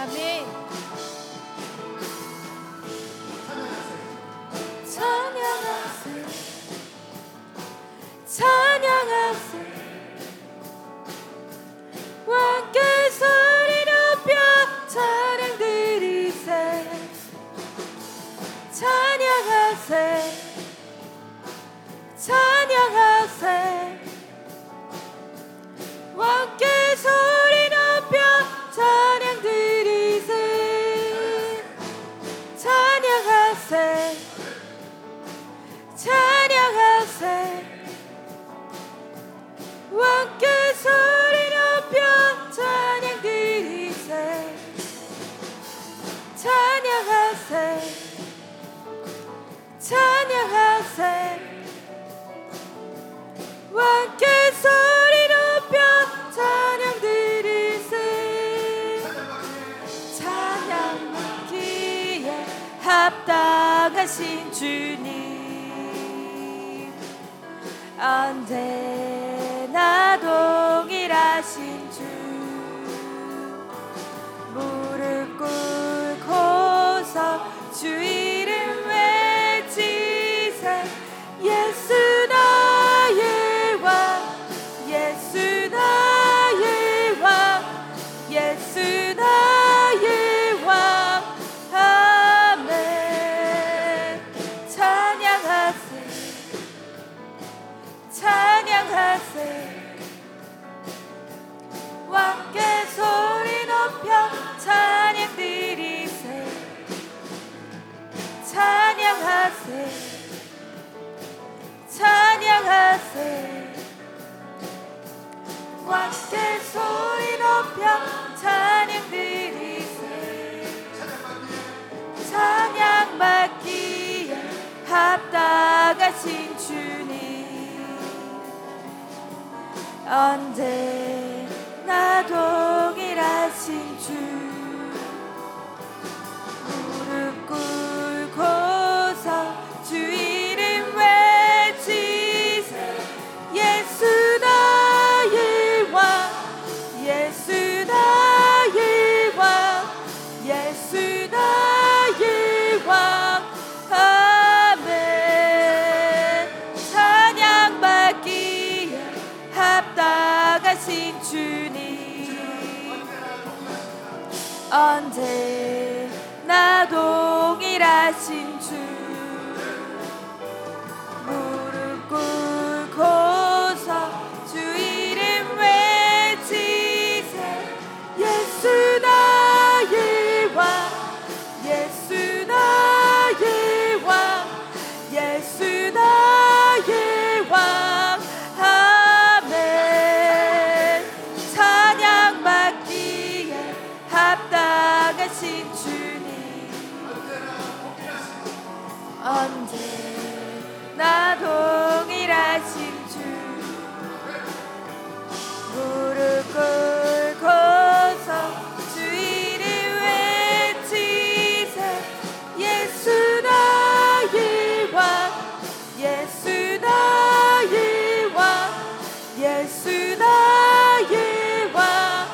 아멘. 찬양하세, 찬양하세, 왕께 소리 높여 찬양 드리세. 찬양하세, 찬양하세, 왕께 소리 높여 찬양 드리세. 찬양하세, 찬양하세, 왕께 소리 높여 찬양 드리세. 찬양하세, 찬양하세, 왕께 소리 높여 찬양 드리세. 찬양 받기에 합당하신 주님, 언제나 동일하신 주, 무릎 꿇고서 주 이름 외치세. 예수 나의 왕, 예수 나의 왕, 예수 나의 왕. 아멘. 찬양하세, 찬양하세, 왕께 소리 높여 찬양 드리세. 찬양하세, 찬양하세, 왕께 소리 높여 찬양 드리세. 찬양 받기에 합당하신 주님, 언제나 동일하신 주, 무릎 꿇고서 주 이름 외치세. 예수 나의 왕, 예수 나의 왕, 예수 나의 왕. 아멘. 찬양 받기에 합당하신 주님, 언제나 동일하신 주, 무릎 꿇고서 주 이름 외치세. 예수 나의 왕, 예수 나의 왕, 예수 나의 왕. 아멘. 찬양 받기에 합당하신 주님, 언제나 동일하신 주, 무릎 꿇고서 주 이름 외치세. 예수 나의 왕, 예수 나의 왕, 예수 나의 왕.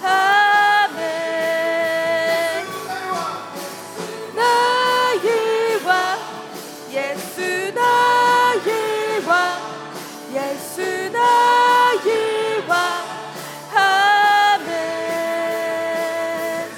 아멘. 나의 왕, 예수 나의 왕, 예수 나의 왕. 아멘.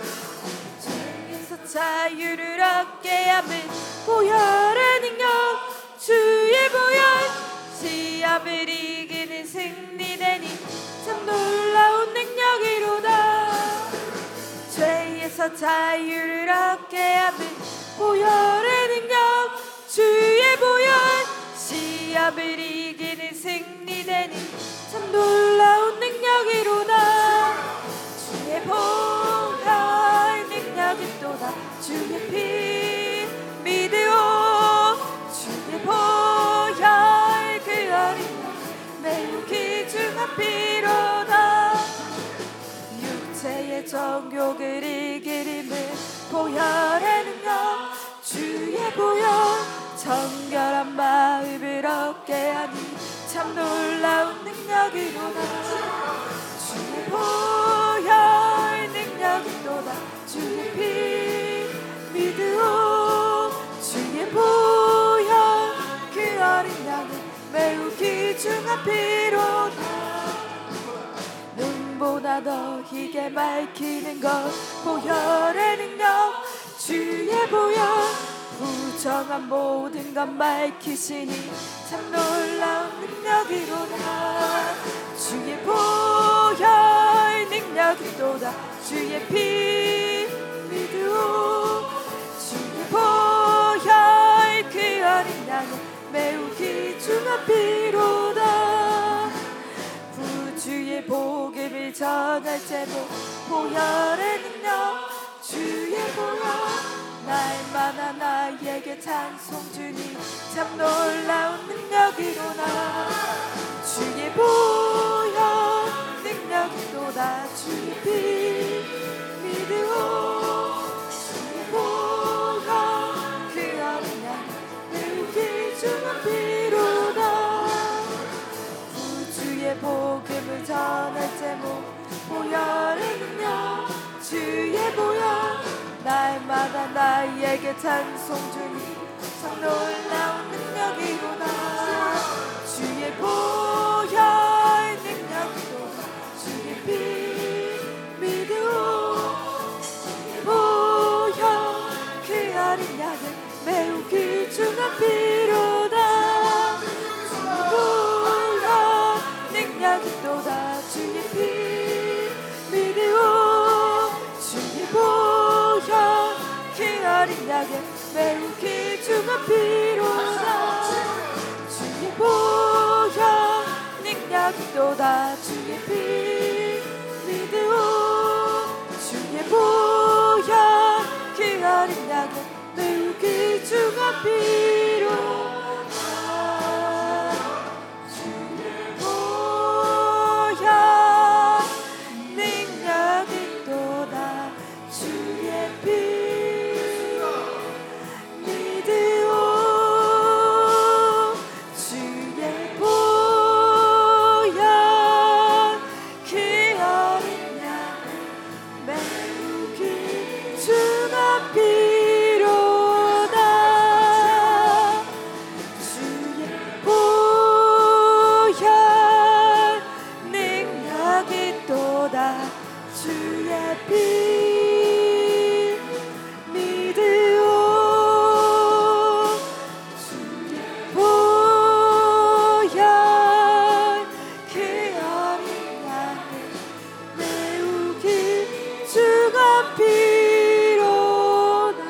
죄에서 자유를 얻게 하는 보혈의 능력, 주의 보혈, 시험을 이기는 승리되니 참 놀라운 능력이로다. 죄에서 자유를 얻게 하는 보혈의 능력, 주의 보혈, 시험을 이기는 승리되니 참 놀라운 능력이로다. 주의 보혈 능력이 또다. 주의 피 믿으오. 주의 보혈 그 어린 매우 귀중한 피로다. 육체의 정욕을 이기림은 보혈의 능력, 주의 보혈, 정결한 마음을 얻게 하니 참 놀라운 능력이로다. 주의 보혈 능력이 또다. 중한 피로다. 눈보다 더 희게 밝히는 것 보혈의 능력 주의 보혈 부정한 모든 것 밝히시니 참 놀라운 능력이로다. 주의 보혈 능력이로다. 주의 피 믿으오. 주의 보혈 그 어린 양은 매우 귀중한 피로다. 구주의 복음을 전할 제목 보혈의 능력 주의 보혈 날마다 나에게 찬송 주니 참 놀라운 능력이로다. 주의 보혈 능력이로다. 주의 피 믿으오. 주의 보혈 그 어린 양 매우 귀중한 피로다. 구주의 복음을 전할 제목 보혈의 능력 주의 보혈 날마다 나에게 찬송 주니 참 놀라운 능력이로다. 주의 보혈 능력이로다. 주의 피 믿으오. 주의 보혈 그 어린 양은 매우 귀중한 피로다. 주의 보혈 능력이로다. 주의 피 믿으오. 주의 보혈 그 어린 양은 매우 귀중한 피로다. 주의 보혈 능력이로다. 주의 피 믿으오. 주의 보혈 그 어린 양은 매우 귀중한 피로다. 주의 보혈 능력이로다. 주의 피 믿으오. 주의 보혈 그 어린 양은 매우 귀중한 피로다. 주의 보혈 능력이로다. 주의 피 믿으오. 주의 보혈 그 어린 양은 매우 귀중한 피로다.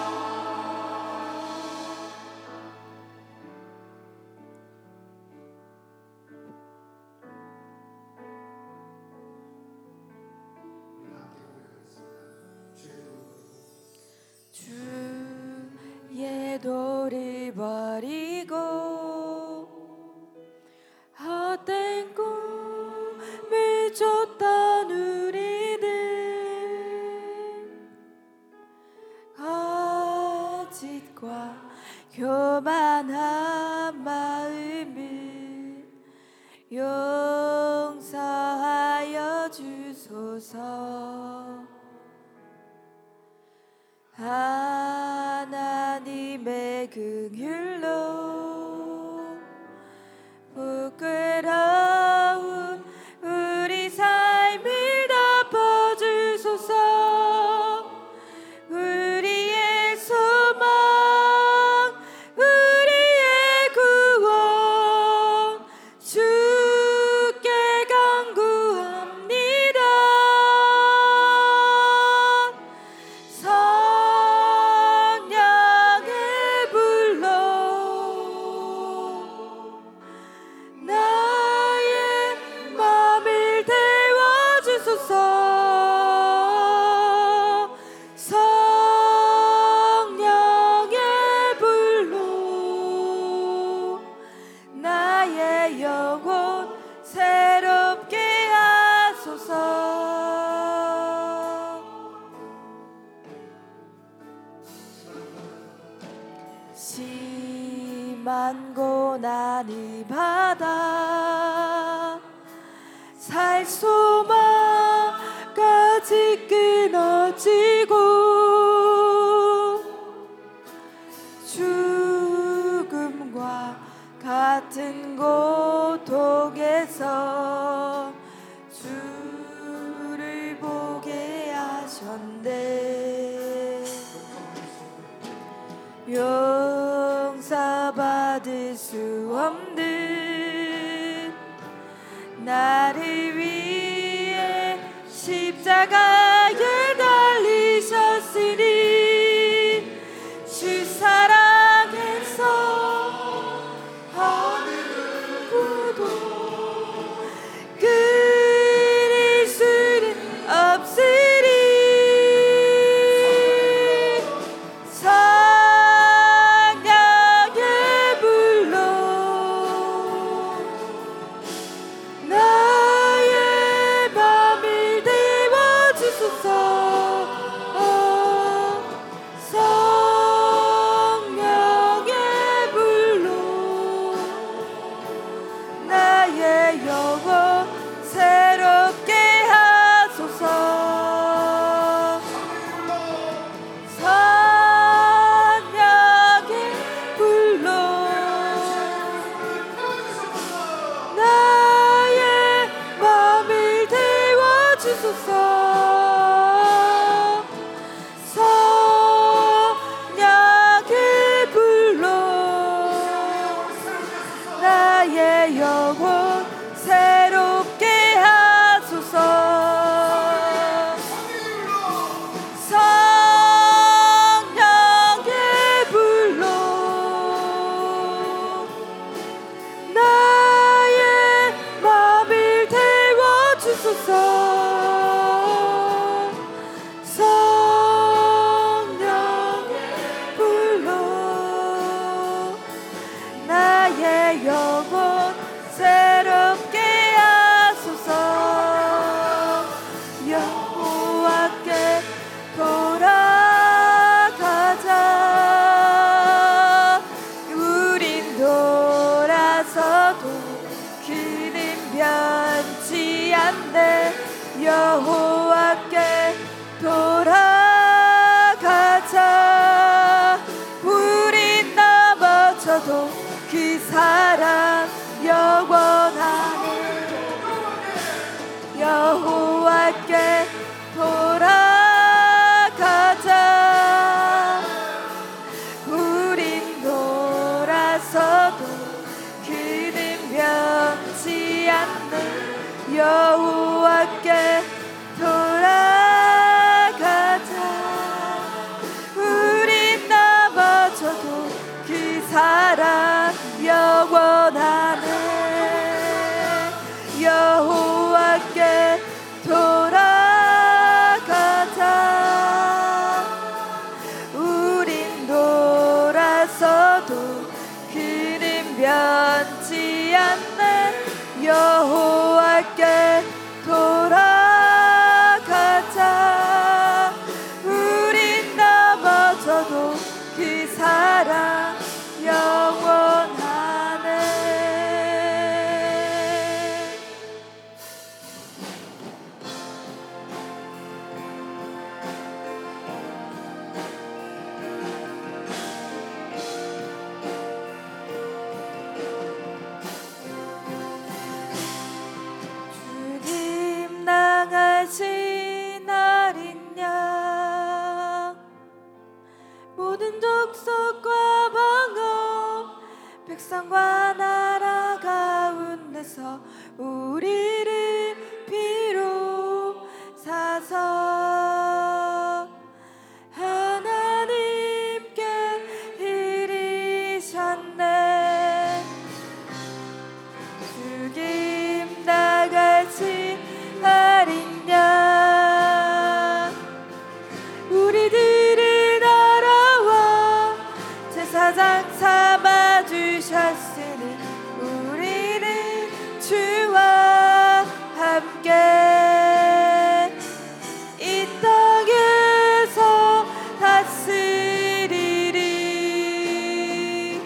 주의 돌을 버리고 헛된 꿈을 쫓던 우리들 거짓과 교만한 마음을 용서하여 주소서. 하나님의 긍휼로 부끄러운 우리 삶을 덮어주소서. 우리의 소망 우리의 구원 주께 간구합니다. 성령의 불로 나의 맘을 태워주소서. 성령의 불로 나의 영혼 새롭게 하소서. 심한 고난이 받아 살 소망까지 끊어지고 죽음과 같은 고통 얻을 수 없는 나를 위해 십자가에 달리셨으니 주 사랑해서 어느 누구도 끊을 수는 없으리. 성령의 불로 나의 밤을 데워주소서. 성령의 불로 나의 영혼 새롭게 하소서. 성령의 불로 나의 맘을 데워주소서. 성령의 불로 나의 영혼 새롭게 하소서. 성령의 불로 나의 맘을 데워주소서. 성령의 불로 나의 영혼 새롭게 하소서. 여호와께 돌아가자. 우린 돌아서도 그는 변치 않네. 여호와께 돌아가자. 우린 넘어져도 그 사랑 영원하네. 여호와께 돌아가자. 우린 돌아서도 그는 변치 않네. 여호와께 돌아가자. 우린 넘어져도 그 사랑 영원하네. 여호와께 돌아가자. 우린 돌아서도 그는 변치 않네. 여호와께 돌아가자. 우린 넘어져도 그 사랑 영원하네. 주님 나가신 어린 양 모든 족속과 방언 백성과 나라 가운데서 우리를 비로사서 하나님께 이르셨네. 죽임 나가신 어린 양 우리들을 알아와 제사장 삼아주셨으니 우리는 주와 함께 이 땅에서 다스리리.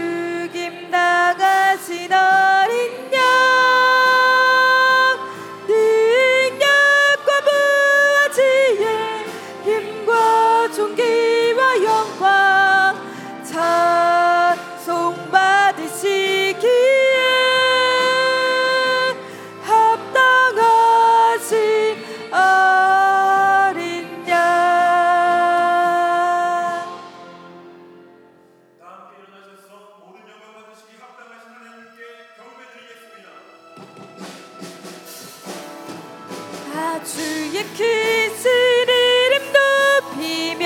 죽임 나가신 어린 양 늘 주의 크신 이름 높이며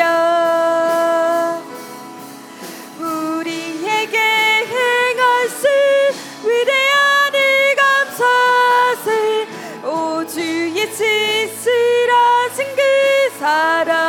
우리에게 행하신 위대한 일 감사하세. 오 주의 진실하신 그 사랑